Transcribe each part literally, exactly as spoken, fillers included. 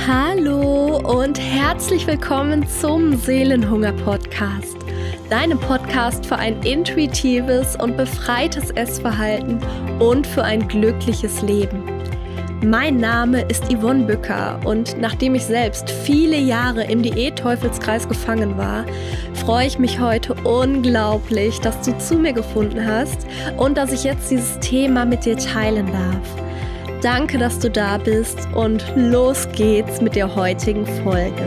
Hallo und herzlich willkommen zum Seelenhunger-Podcast, deinem Podcast für ein intuitives und befreites Essverhalten und für ein glückliches Leben. Mein Name ist Yvonne Bücker und nachdem ich selbst viele Jahre im Diät-Teufelskreis gefangen war, freue ich mich heute unglaublich, dass du zu mir gefunden hast und dass ich jetzt dieses Thema mit dir teilen darf. Danke, dass du da bist und los geht's mit der heutigen Folge.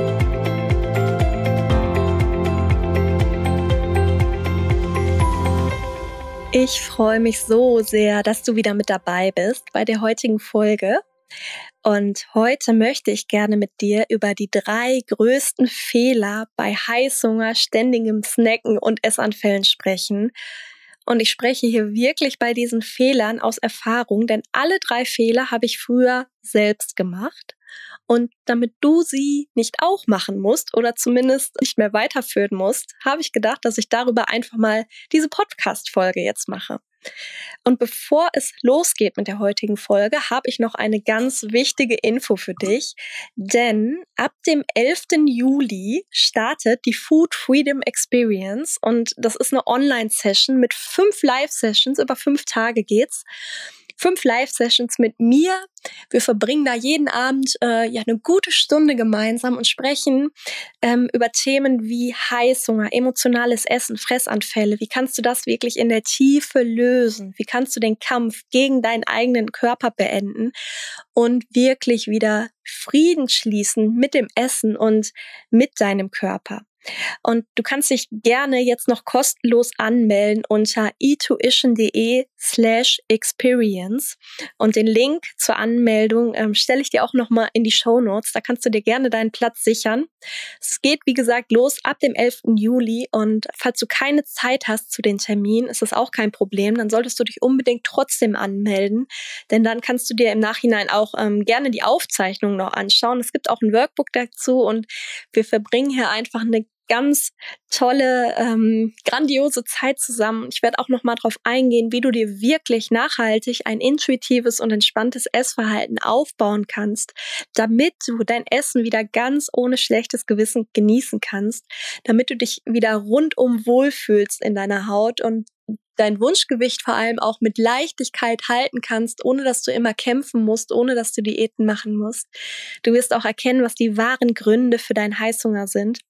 Ich freue mich so sehr, dass du wieder mit dabei bist bei der heutigen Folge. Und heute möchte ich gerne mit dir über die drei größten Fehler bei Heißhunger, ständigem Snacken und Essanfällen sprechen. Und ich spreche hier wirklich bei diesen Fehlern aus Erfahrung, denn alle drei Fehler habe ich früher selbst gemacht. Und damit du sie nicht auch machen musst oder zumindest nicht mehr weiterführen musst, habe ich gedacht, dass ich darüber einfach mal diese Podcast-Folge jetzt mache. Und bevor es losgeht mit der heutigen Folge, habe ich noch eine ganz wichtige Info für dich, denn ab dem elften Juli startet die Food Freedom Experience und das ist eine Online-Session mit fünf Live-Sessions, über fünf Tage geht's. Fünf Live-Sessions mit mir. Wir verbringen da jeden Abend äh, ja eine gute Stunde gemeinsam und sprechen ähm, über Themen wie Heißhunger, emotionales Essen, Fressanfälle. Wie kannst du das wirklich in der Tiefe lösen? Wie kannst du den Kampf gegen deinen eigenen Körper beenden und wirklich wieder Frieden schließen mit dem Essen und mit deinem Körper? Und du kannst dich gerne jetzt noch kostenlos anmelden unter etuition.de slash experience und den Link zur Anmeldung ähm, stelle ich dir auch nochmal in die Shownotes. Da kannst du dir gerne deinen Platz sichern. Es geht, wie gesagt, los ab dem elften Juli und falls du keine Zeit hast zu den Terminen, ist das auch kein Problem. Dann solltest du dich unbedingt trotzdem anmelden, denn dann kannst du dir im Nachhinein auch ähm, gerne die Aufzeichnung noch anschauen. Es gibt auch ein Workbook dazu und wir verbringen hier einfach eine ganz tolle, ähm, grandiose Zeit zusammen. Ich werde auch noch mal drauf eingehen, wie du dir wirklich nachhaltig ein intuitives und entspanntes Essverhalten aufbauen kannst, damit du dein Essen wieder ganz ohne schlechtes Gewissen genießen kannst, damit du dich wieder rundum wohlfühlst in deiner Haut und dein Wunschgewicht vor allem auch mit Leichtigkeit halten kannst, ohne dass du immer kämpfen musst, ohne dass du Diäten machen musst. Du wirst auch erkennen, was die wahren Gründe für deinen Heißhunger sind.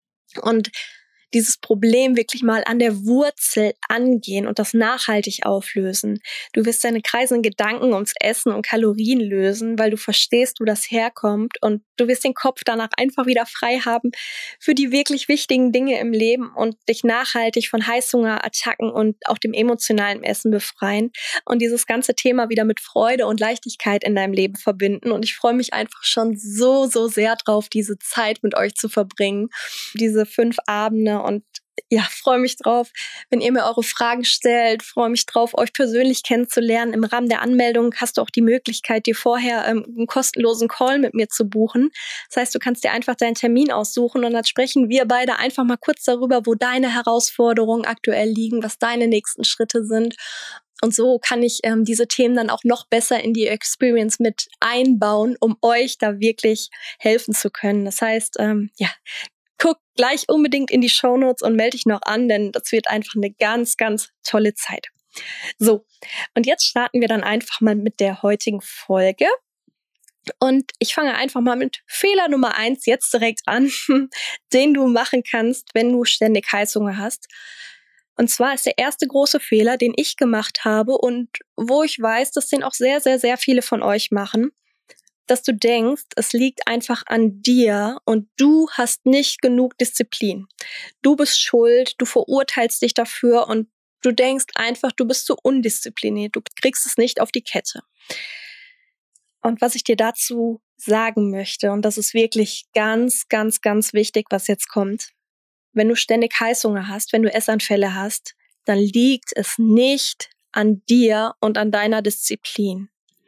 Und dieses Problem wirklich mal an der Wurzel angehen und das nachhaltig auflösen. Du wirst deine kreisenden Gedanken ums Essen und Kalorien lösen, weil du verstehst, wo das herkommt und du wirst den Kopf danach einfach wieder frei haben für die wirklich wichtigen Dinge im Leben und dich nachhaltig von Heißhungerattacken und auch dem emotionalen Essen befreien und dieses ganze Thema wieder mit Freude und Leichtigkeit in deinem Leben verbinden. Und ich freue mich einfach schon so, so sehr drauf, diese Zeit mit euch zu verbringen, diese fünf Abende. Und ja, freue mich drauf, wenn ihr mir eure Fragen stellt, freue mich drauf, euch persönlich kennenzulernen. Im Rahmen der Anmeldung hast du auch die Möglichkeit, dir vorher ähm, einen kostenlosen Call mit mir zu buchen. Das heißt, du kannst dir einfach deinen Termin aussuchen und dann sprechen wir beide einfach mal kurz darüber, wo deine Herausforderungen aktuell liegen, was deine nächsten Schritte sind. Und so kann ich ähm, diese Themen dann auch noch besser in die Experience mit einbauen, um euch da wirklich helfen zu können. Das heißt, ähm, ja, guck gleich unbedingt in die Shownotes und melde dich noch an, denn das wird einfach eine ganz, ganz tolle Zeit. So, und jetzt starten wir dann einfach mal mit der heutigen Folge. Und ich fange einfach mal mit Fehler Nummer eins jetzt direkt an, den du machen kannst, wenn du ständig Heißhunger hast. Und zwar ist der erste große Fehler, den ich gemacht habe und wo ich weiß, dass den auch sehr, sehr, sehr viele von euch machen, dass du denkst, es liegt einfach an dir und du hast nicht genug Disziplin. Du bist schuld, du verurteilst dich dafür und du denkst einfach, du bist so undiszipliniert, du kriegst es nicht auf die Kette. Und was ich dir dazu sagen möchte, und das ist wirklich ganz, ganz, ganz wichtig, was jetzt kommt, wenn du ständig Heißhunger hast, wenn du Essanfälle hast, dann liegt es nicht an dir und an deiner Disziplin.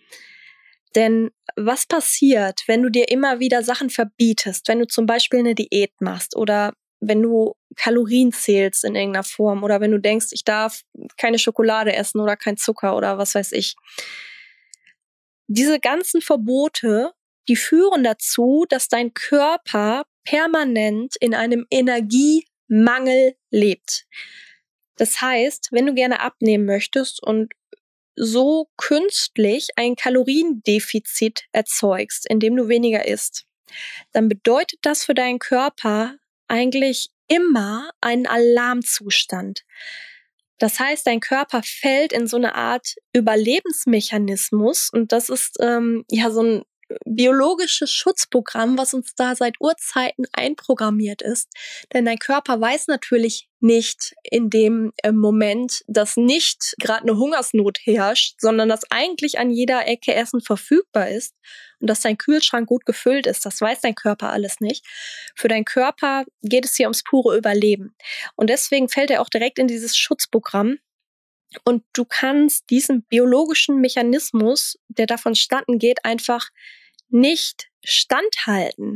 Denn was passiert, wenn du dir immer wieder Sachen verbietest, wenn du zum Beispiel eine Diät machst oder wenn du Kalorien zählst in irgendeiner Form oder wenn du denkst, ich darf keine Schokolade essen oder kein Zucker oder was weiß ich. Diese ganzen Verbote die führen dazu, dass dein Körper permanent in einem Energiemangel lebt. Das heißt, wenn du gerne abnehmen möchtest und so künstlich ein Kaloriendefizit erzeugst, indem du weniger isst, dann bedeutet das für deinen Körper eigentlich immer einen Alarmzustand. Das heißt, dein Körper fällt in so eine Art Überlebensmechanismus und das ist ähm, ja so ein biologisches Schutzprogramm, was uns da seit Urzeiten einprogrammiert ist. Denn dein Körper weiß natürlich nicht in dem äh, Moment, dass nicht gerade eine Hungersnot herrscht, sondern dass eigentlich an jeder Ecke Essen verfügbar ist und dass dein Kühlschrank gut gefüllt ist. Das weiß dein Körper alles nicht. Für deinen Körper geht es hier ums pure Überleben. Und deswegen fällt er auch direkt in dieses Schutzprogramm. Und du kannst diesen biologischen Mechanismus, der davon statten geht, einfach nicht standhalten.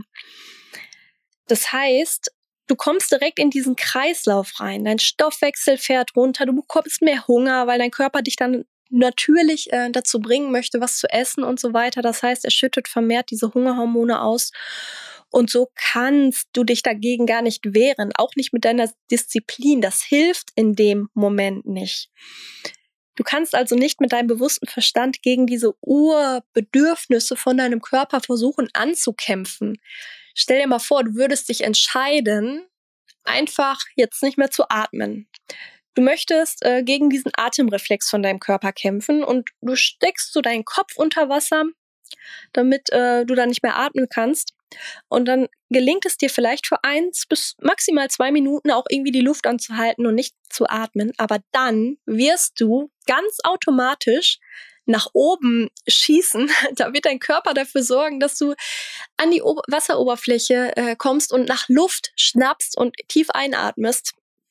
Das heißt, du kommst direkt in diesen Kreislauf rein. Dein Stoffwechsel fährt runter, du bekommst mehr Hunger, weil dein Körper dich dann natürlich äh, dazu bringen möchte, was zu essen und so weiter. Das heißt, er schüttet vermehrt diese Hungerhormone aus. Und so kannst du dich dagegen gar nicht wehren, auch nicht mit deiner Disziplin. Das hilft in dem Moment nicht. Du kannst also nicht mit deinem bewussten Verstand gegen diese Urbedürfnisse von deinem Körper versuchen anzukämpfen. Stell dir mal vor, du würdest dich entscheiden, einfach jetzt nicht mehr zu atmen. Du möchtest äh, gegen diesen Atemreflex von deinem Körper kämpfen und du steckst so deinen Kopf unter Wasser, damit äh, du dann nicht mehr atmen kannst. Und dann gelingt es dir vielleicht für eins bis maximal zwei Minuten auch irgendwie die Luft anzuhalten und nicht zu atmen. Aber dann wirst du ganz automatisch nach oben schießen. Da wird dein Körper dafür sorgen, dass du an die Ober- Wasseroberfläche äh, kommst und nach Luft schnappst und tief einatmest,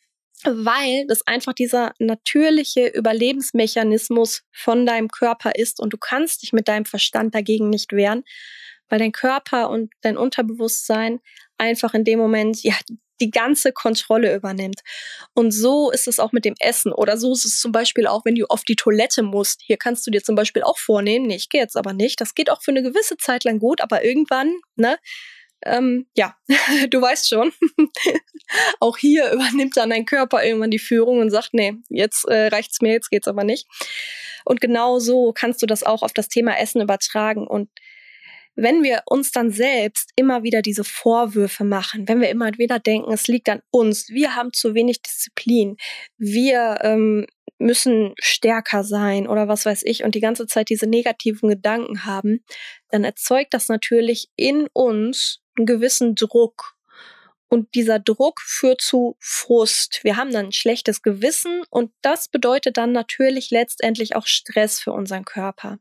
weil das einfach dieser natürliche Überlebensmechanismus von deinem Körper ist und du kannst dich mit deinem Verstand dagegen nicht wehren, weil dein Körper und dein Unterbewusstsein einfach in dem Moment ja die ganze Kontrolle übernimmt. Und so ist es auch mit dem Essen oder so ist es zum Beispiel auch, wenn du auf die Toilette musst. Hier kannst du dir zum Beispiel auch vornehmen, nee, ich gehe jetzt aber nicht. Das geht auch für eine gewisse Zeit lang gut, aber irgendwann, ne, ähm, ja, du weißt schon, auch hier übernimmt dann dein Körper irgendwann die Führung und sagt, nee, jetzt äh, reicht's mir, jetzt geht's aber nicht. Und genau so kannst du das auch auf das Thema Essen übertragen. Und wenn wir uns dann selbst immer wieder diese Vorwürfe machen, wenn wir immer wieder denken, es liegt an uns, wir haben zu wenig Disziplin, wir ähm, müssen stärker sein oder was weiß ich und die ganze Zeit diese negativen Gedanken haben, dann erzeugt das natürlich in uns einen gewissen Druck. Und dieser Druck führt zu Frust. Wir haben dann ein schlechtes Gewissen und das bedeutet dann natürlich letztendlich auch Stress für unseren Körper.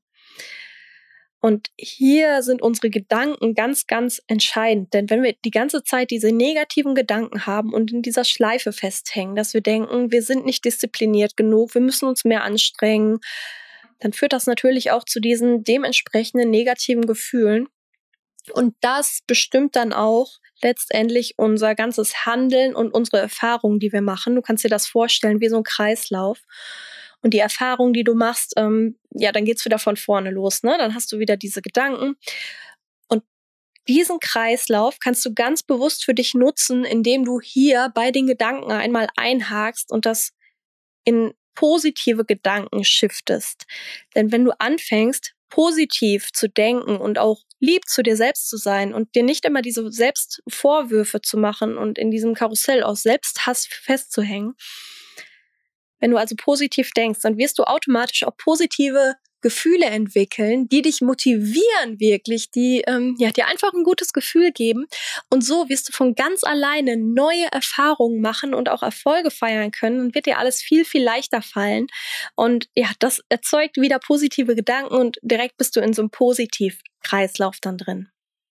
Und hier sind unsere Gedanken ganz, ganz entscheidend. Denn wenn wir die ganze Zeit diese negativen Gedanken haben und in dieser Schleife festhängen, dass wir denken, wir sind nicht diszipliniert genug, wir müssen uns mehr anstrengen, dann führt das natürlich auch zu diesen dementsprechenden negativen Gefühlen. Und das bestimmt dann auch letztendlich unser ganzes Handeln und unsere Erfahrungen, die wir machen. Du kannst dir das vorstellen wie so ein Kreislauf. Und die Erfahrung, die du machst, ähm, ja, dann geht's wieder von vorne los, ne? Dann hast du wieder diese Gedanken. Und diesen Kreislauf kannst du ganz bewusst für dich nutzen, indem du hier bei den Gedanken einmal einhakst und das in positive Gedanken shiftest. Denn wenn du anfängst, positiv zu denken und auch lieb zu dir selbst zu sein und dir nicht immer diese Selbstvorwürfe zu machen und in diesem Karussell aus Selbsthass festzuhängen, wenn du also positiv denkst, dann wirst du automatisch auch positive Gefühle entwickeln, die dich motivieren wirklich, die ähm, ja, dir einfach ein gutes Gefühl geben. Und so wirst du von ganz alleine neue Erfahrungen machen und auch Erfolge feiern können und wird dir alles viel, viel leichter fallen. Und ja, das erzeugt wieder positive Gedanken und direkt bist du in so einem Positivkreislauf dann drin.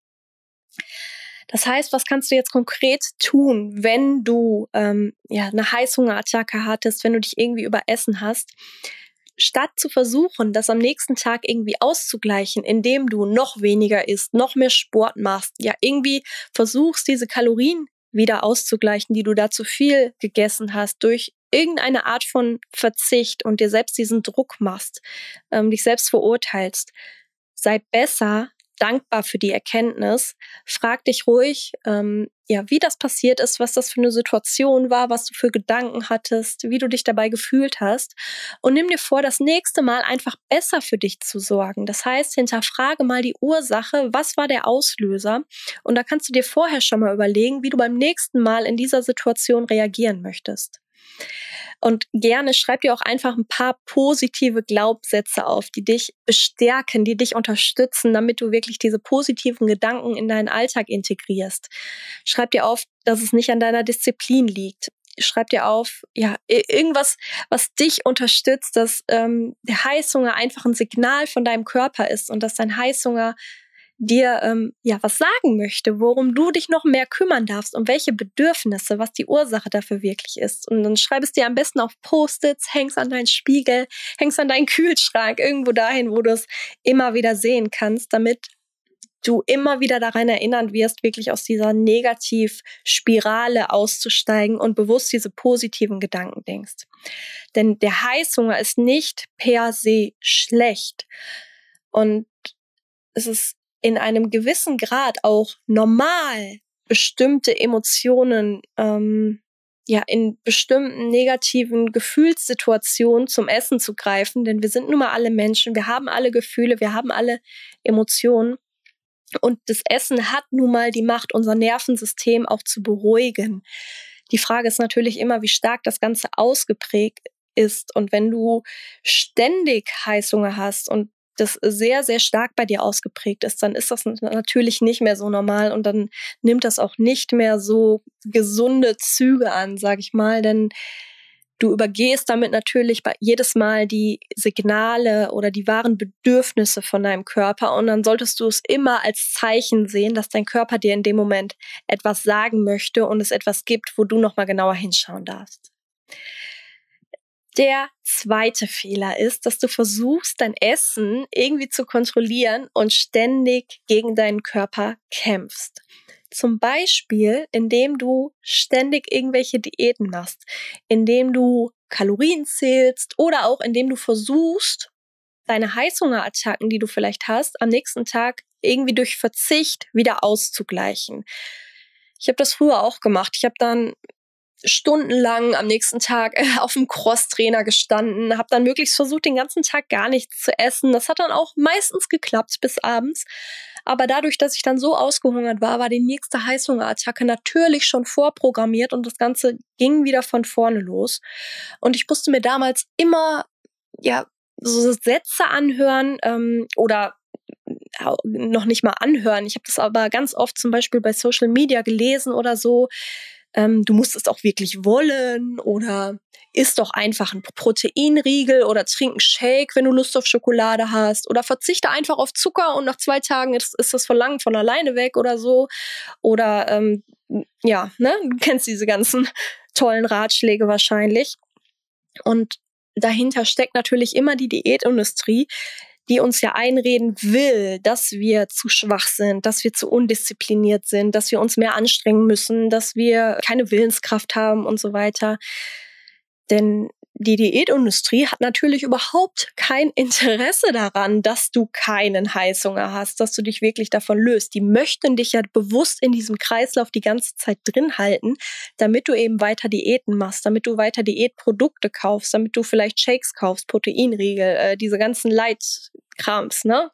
Das heißt, was kannst du jetzt konkret tun, wenn du ähm, ja, eine Heißhungerattacke hattest, wenn du dich irgendwie überessen hast? Statt zu versuchen, das am nächsten Tag irgendwie auszugleichen, indem du noch weniger isst, noch mehr Sport machst, ja irgendwie versuchst, diese Kalorien wieder auszugleichen, die du da zu viel gegessen hast, durch irgendeine Art von Verzicht und dir selbst diesen Druck machst, ähm, dich selbst verurteilst, sei besser dankbar für die Erkenntnis. Frag dich ruhig, ähm, ja, wie das passiert ist, was das für eine Situation war, was du für Gedanken hattest, wie du dich dabei gefühlt hast. Und nimm dir vor, das nächste Mal einfach besser für dich zu sorgen. Das heißt, hinterfrage mal die Ursache, was war der Auslöser? Und da kannst du dir vorher schon mal überlegen, wie du beim nächsten Mal in dieser Situation reagieren möchtest. Und gerne schreib dir auch einfach ein paar positive Glaubenssätze auf, die dich bestärken, die dich unterstützen, damit du wirklich diese positiven Gedanken in deinen Alltag integrierst. Schreib dir auf, dass es nicht an deiner Disziplin liegt. Schreib dir auf, ja, irgendwas, was dich unterstützt, dass ähm, der Heißhunger einfach ein Signal von deinem Körper ist und dass dein Heißhunger dir ähm, ja was sagen möchte, worum du dich noch mehr kümmern darfst, um welche Bedürfnisse, was die Ursache dafür wirklich ist. Und dann schreib es dir am besten auf Post-its, hängst an deinen Spiegel, hängst an deinen Kühlschrank, irgendwo dahin, wo du es immer wieder sehen kannst, damit du immer wieder daran erinnern wirst, wirklich aus dieser Negativspirale auszusteigen und bewusst diese positiven Gedanken denkst. Denn der Heißhunger ist nicht per se schlecht. Und es ist in einem gewissen Grad auch normal, bestimmte Emotionen ähm, ja in bestimmten negativen Gefühlssituationen zum Essen zu greifen, denn wir sind nun mal alle Menschen, wir haben alle Gefühle, wir haben alle Emotionen und das Essen hat nun mal die Macht, unser Nervensystem auch zu beruhigen. Die Frage ist natürlich immer, wie stark das Ganze ausgeprägt ist, und wenn du ständig Heißhunger hast und das sehr, sehr stark bei dir ausgeprägt ist, dann ist das natürlich nicht mehr so normal und dann nimmt das auch nicht mehr so gesunde Züge an, sag ich mal, denn du übergehst damit natürlich bei jedes Mal die Signale oder die wahren Bedürfnisse von deinem Körper, und dann solltest du es immer als Zeichen sehen, dass dein Körper dir in dem Moment etwas sagen möchte und es etwas gibt, wo du nochmal genauer hinschauen darfst. Der zweite Fehler ist, dass du versuchst, dein Essen irgendwie zu kontrollieren und ständig gegen deinen Körper kämpfst. Zum Beispiel, indem du ständig irgendwelche Diäten machst, indem du Kalorien zählst oder auch indem du versuchst, deine Heißhungerattacken, die du vielleicht hast, am nächsten Tag irgendwie durch Verzicht wieder auszugleichen. Ich habe das früher auch gemacht. Ich habe dann stundenlang am nächsten Tag auf dem Crosstrainer gestanden, habe dann möglichst versucht, den ganzen Tag gar nichts zu essen. Das hat dann auch meistens geklappt bis abends. Aber dadurch, dass ich dann so ausgehungert war, war die nächste Heißhungerattacke natürlich schon vorprogrammiert und das Ganze ging wieder von vorne los. Und ich musste mir damals immer ja so Sätze anhören ähm, oder noch nicht mal anhören. Ich habe das aber ganz oft zum Beispiel bei Social Media gelesen oder so. Ähm, du musst es auch wirklich wollen oder isst doch einfach einen Proteinriegel oder trink einen Shake, wenn du Lust auf Schokolade hast, oder verzichte einfach auf Zucker und nach zwei Tagen ist, ist das Verlangen von alleine weg oder so. Oder ähm, ja, ne, du kennst diese ganzen tollen Ratschläge wahrscheinlich. Und dahinter steckt natürlich immer die Diätindustrie, die uns ja einreden will, dass wir zu schwach sind, dass wir zu undiszipliniert sind, dass wir uns mehr anstrengen müssen, dass wir keine Willenskraft haben und so weiter. Denn die Diätindustrie hat natürlich überhaupt kein Interesse daran, dass du keinen Heißhunger hast, dass du dich wirklich davon löst. Die möchten dich ja bewusst in diesem Kreislauf die ganze Zeit drin halten, damit du eben weiter Diäten machst, damit du weiter Diätprodukte kaufst, damit du vielleicht Shakes kaufst, Proteinriegel, äh, diese ganzen Light-Krams, ne?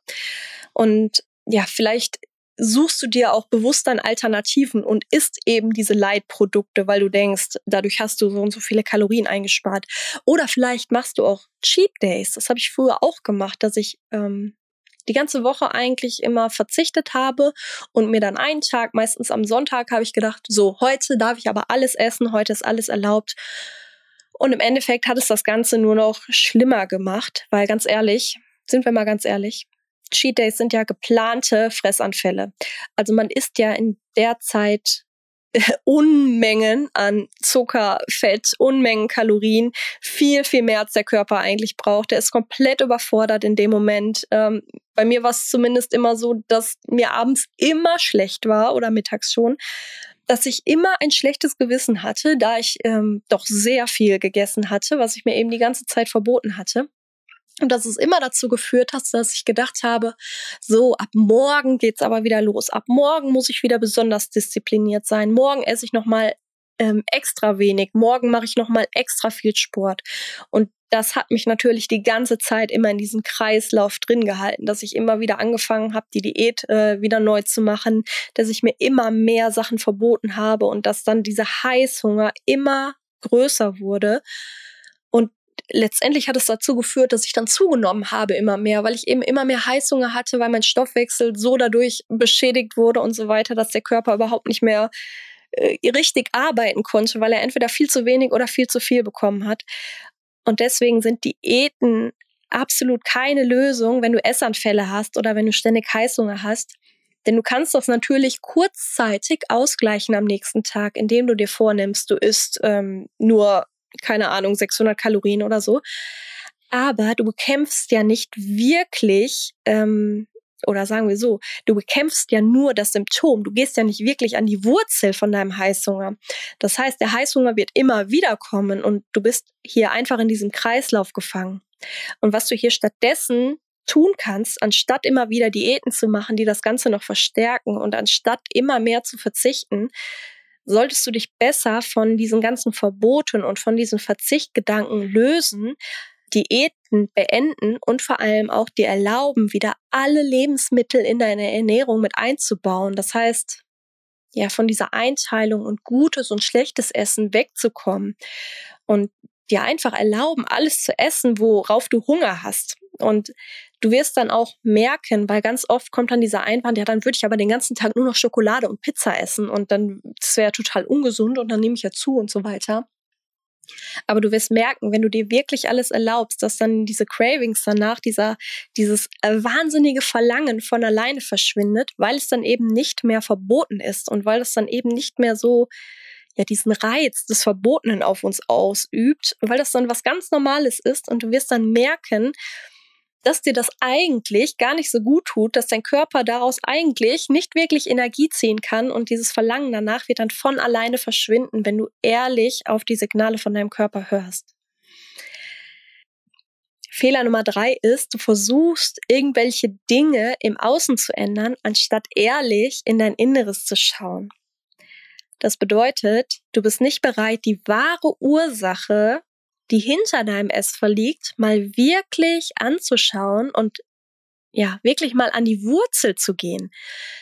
Und ja, vielleicht suchst du dir auch bewusst dann Alternativen und isst eben diese Light-Produkte, weil du denkst, dadurch hast du so und so viele Kalorien eingespart. Oder vielleicht machst du auch Cheat Days. Das habe ich früher auch gemacht, dass ich ähm, die ganze Woche eigentlich immer verzichtet habe und mir dann einen Tag, meistens am Sonntag, habe ich gedacht, so, heute darf ich aber alles essen, heute ist alles erlaubt. Und im Endeffekt hat es das Ganze nur noch schlimmer gemacht, weil ganz ehrlich, sind wir mal ganz ehrlich, Cheat Days sind ja geplante Fressanfälle. Also man isst ja in der Zeit Unmengen an Zucker, Fett, Unmengen Kalorien, viel, viel mehr als der Körper eigentlich braucht. Der ist komplett überfordert in dem Moment. Ähm, bei mir war es zumindest immer so, dass mir abends immer schlecht war oder mittags schon, dass ich immer ein schlechtes Gewissen hatte, da ich ähm, doch sehr viel gegessen hatte, was ich mir eben die ganze Zeit verboten hatte. Und dass es immer dazu geführt hat, dass ich gedacht habe, so, ab morgen geht's aber wieder los. Ab morgen muss ich wieder besonders diszipliniert sein. Morgen esse ich nochmal ähm, extra wenig. Morgen mache ich nochmal extra viel Sport. Und das hat mich natürlich die ganze Zeit immer in diesem Kreislauf drin gehalten, dass ich immer wieder angefangen habe, die Diät äh, wieder neu zu machen, dass ich mir immer mehr Sachen verboten habe und dass dann dieser Heißhunger immer größer wurde. Und letztendlich hat es dazu geführt, dass ich dann zugenommen habe immer mehr, weil ich eben immer mehr Heißhunger hatte, weil mein Stoffwechsel so dadurch beschädigt wurde und so weiter, dass der Körper überhaupt nicht mehr äh, richtig arbeiten konnte, weil er entweder viel zu wenig oder viel zu viel bekommen hat. Und deswegen sind Diäten absolut keine Lösung, wenn du Essanfälle hast oder wenn du ständig Heißhunger hast. Denn du kannst das natürlich kurzzeitig ausgleichen am nächsten Tag, indem du dir vornimmst, du isst ähm, nur, keine Ahnung, sechshundert Kalorien oder so. Aber du bekämpfst ja nicht wirklich, ähm, oder sagen wir so, du bekämpfst ja nur das Symptom. Du gehst ja nicht wirklich an die Wurzel von deinem Heißhunger. Das heißt, der Heißhunger wird immer wieder kommen und du bist hier einfach in diesem Kreislauf gefangen. Und was du hier stattdessen tun kannst, anstatt immer wieder Diäten zu machen, die das Ganze noch verstärken und anstatt immer mehr zu verzichten, solltest du dich besser von diesen ganzen Verboten und von diesen Verzichtgedanken lösen, Diäten beenden und vor allem auch dir erlauben, wieder alle Lebensmittel in deine Ernährung mit einzubauen. Das heißt, ja, von dieser Einteilung und gutes und schlechtes Essen wegzukommen und dir einfach erlauben, alles zu essen, worauf du Hunger hast. Und du wirst dann auch merken, weil ganz oft kommt dann dieser Einwand, ja, dann würde ich aber den ganzen Tag nur noch Schokolade und Pizza essen und dann, das wäre total ungesund und dann nehme ich ja zu und so weiter. Aber du wirst merken, wenn du dir wirklich alles erlaubst, dass dann diese Cravings danach, dieser, dieses äh, wahnsinnige Verlangen von alleine verschwindet, weil es dann eben nicht mehr verboten ist und weil es dann eben nicht mehr so, ja, diesen Reiz des Verbotenen auf uns ausübt, weil das dann was ganz Normales ist und du wirst dann merken, dass dir das eigentlich gar nicht so gut tut, dass dein Körper daraus eigentlich nicht wirklich Energie ziehen kann und dieses Verlangen danach wird dann von alleine verschwinden, wenn du ehrlich auf die Signale von deinem Körper hörst. Fehler Nummer drei ist, du versuchst, irgendwelche Dinge im Außen zu ändern, anstatt ehrlich in dein Inneres zu schauen. Das bedeutet, du bist nicht bereit, die wahre Ursache, die hinter deinem Essverhalten liegt, mal wirklich anzuschauen und ja, wirklich mal an die Wurzel zu gehen.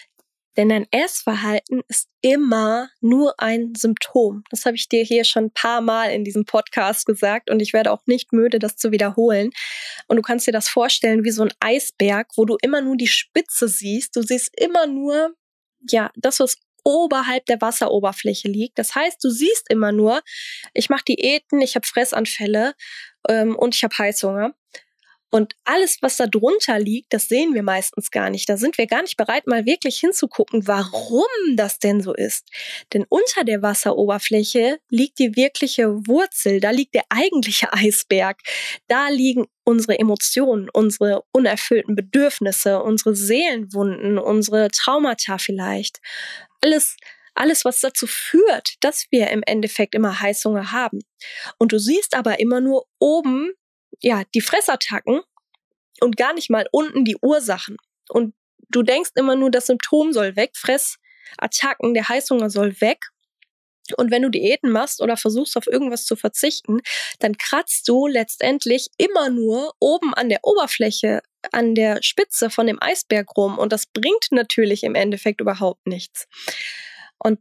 Denn dein Essverhalten ist immer nur ein Symptom. Das habe ich dir hier schon ein paar Mal in diesem Podcast gesagt und ich werde auch nicht müde, das zu wiederholen. Und du kannst dir das vorstellen wie so ein Eisberg, wo du immer nur die Spitze siehst. Du siehst immer nur, ja, das, was oberhalb der Wasseroberfläche liegt. Das heißt, du siehst immer nur, ich mache Diäten, ich habe Fressanfälle ähm, und ich habe Heißhunger. Und alles, was da drunter liegt, das sehen wir meistens gar nicht. Da sind wir gar nicht bereit, mal wirklich hinzugucken, warum das denn so ist. Denn unter der Wasseroberfläche liegt die wirkliche Wurzel, da liegt der eigentliche Eisberg. Da liegen unsere Emotionen, unsere unerfüllten Bedürfnisse, unsere Seelenwunden, unsere Traumata vielleicht. Alles, alles, was dazu führt, dass wir im Endeffekt immer Heißhunger haben. Und du siehst aber immer nur oben, ja, die Fressattacken und gar nicht mal unten die Ursachen. Und du denkst immer nur, das Symptom soll weg, Fressattacken, der Heißhunger soll weg. Und wenn du Diäten machst oder versuchst, auf irgendwas zu verzichten, dann kratzt du letztendlich immer nur oben an der Oberfläche, an der Spitze von dem Eisberg rum. Und das bringt natürlich im Endeffekt überhaupt nichts. Und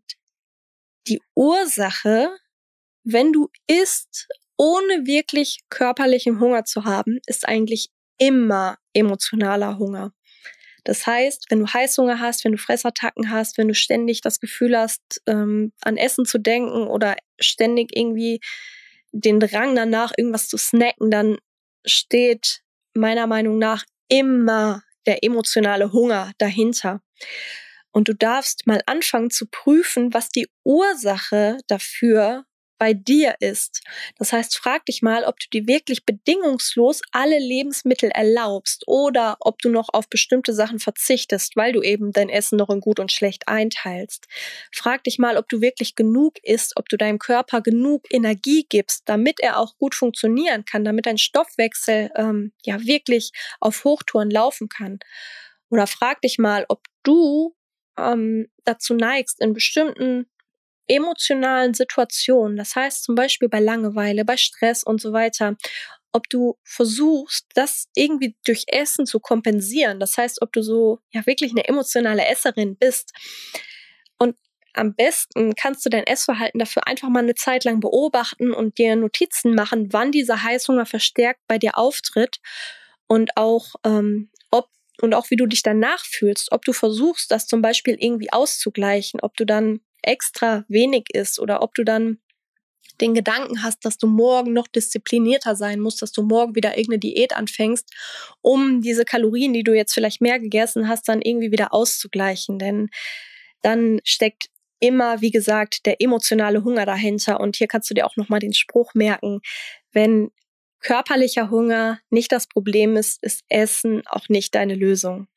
die Ursache, wenn du isst, ohne wirklich körperlichen Hunger zu haben, ist eigentlich immer emotionaler Hunger. Das heißt, wenn du Heißhunger hast, wenn du Fressattacken hast, wenn du ständig das Gefühl hast, ähm, an Essen zu denken oder ständig irgendwie den Drang danach, irgendwas zu snacken, dann steht meiner Meinung nach immer der emotionale Hunger dahinter. Und du darfst mal anfangen zu prüfen, was die Ursache dafür bei dir ist. Das heißt, frag dich mal, ob du dir wirklich bedingungslos alle Lebensmittel erlaubst oder ob du noch auf bestimmte Sachen verzichtest, weil du eben dein Essen noch in gut und schlecht einteilst. Frag dich mal, ob du wirklich genug isst, ob du deinem Körper genug Energie gibst, damit er auch gut funktionieren kann, damit dein Stoffwechsel ähm, ja wirklich auf Hochtouren laufen kann. Oder frag dich mal, ob du ähm, dazu neigst, in bestimmten emotionalen Situationen, das heißt zum Beispiel bei Langeweile, bei Stress und so weiter, ob du versuchst, das irgendwie durch Essen zu kompensieren. Das heißt, ob du so ja wirklich eine emotionale Esserin bist. Und am besten kannst du dein Essverhalten dafür einfach mal eine Zeit lang beobachten und dir Notizen machen, wann dieser Heißhunger verstärkt bei dir auftritt und auch ähm, ob und auch wie du dich danach fühlst, ob du versuchst, das zum Beispiel irgendwie auszugleichen, ob du dann extra wenig isst oder ob du dann den Gedanken hast, dass du morgen noch disziplinierter sein musst, dass du morgen wieder irgendeine Diät anfängst, um diese Kalorien, die du jetzt vielleicht mehr gegessen hast, dann irgendwie wieder auszugleichen. Denn dann steckt immer, wie gesagt, der emotionale Hunger dahinter. Und hier kannst du dir auch nochmal den Spruch merken, wenn körperlicher Hunger nicht das Problem ist, ist Essen auch nicht deine Lösung.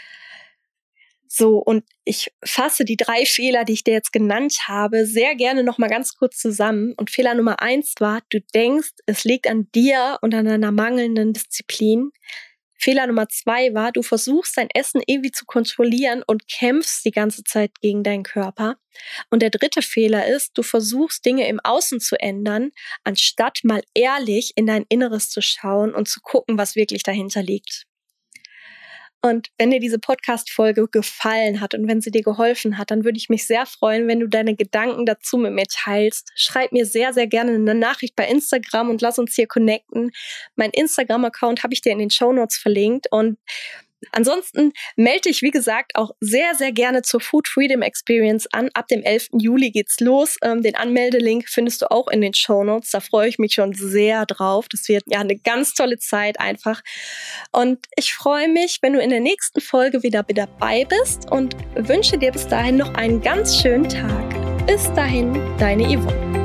So, und ich fasse die drei Fehler, die ich dir jetzt genannt habe, sehr gerne noch mal ganz kurz zusammen. Und Fehler Nummer eins war, du denkst, es liegt an dir und an einer mangelnden Disziplin. Fehler Nummer zwei war, du versuchst dein Essen irgendwie zu kontrollieren und kämpfst die ganze Zeit gegen deinen Körper. Und der dritte Fehler ist, du versuchst Dinge im Außen zu ändern, anstatt mal ehrlich in dein Inneres zu schauen und zu gucken, was wirklich dahinter liegt. Und wenn dir diese Podcast-Folge gefallen hat und wenn sie dir geholfen hat, dann würde ich mich sehr freuen, wenn du deine Gedanken dazu mit mir teilst. Schreib mir sehr, sehr gerne eine Nachricht bei Instagram und lass uns hier connecten. Mein Instagram-Account habe ich dir in den Shownotes verlinkt und ansonsten melde dich, wie gesagt, auch sehr, sehr gerne zur Food Freedom Experience an. Ab dem elften Juli geht's los. Ähm, den Anmeldelink findest du auch in den Shownotes. Da freue ich mich schon sehr drauf. Das wird ja eine ganz tolle Zeit einfach. Und ich freue mich, wenn du in der nächsten Folge wieder mit dabei bist und wünsche dir bis dahin noch einen ganz schönen Tag. Bis dahin, deine Yvonne.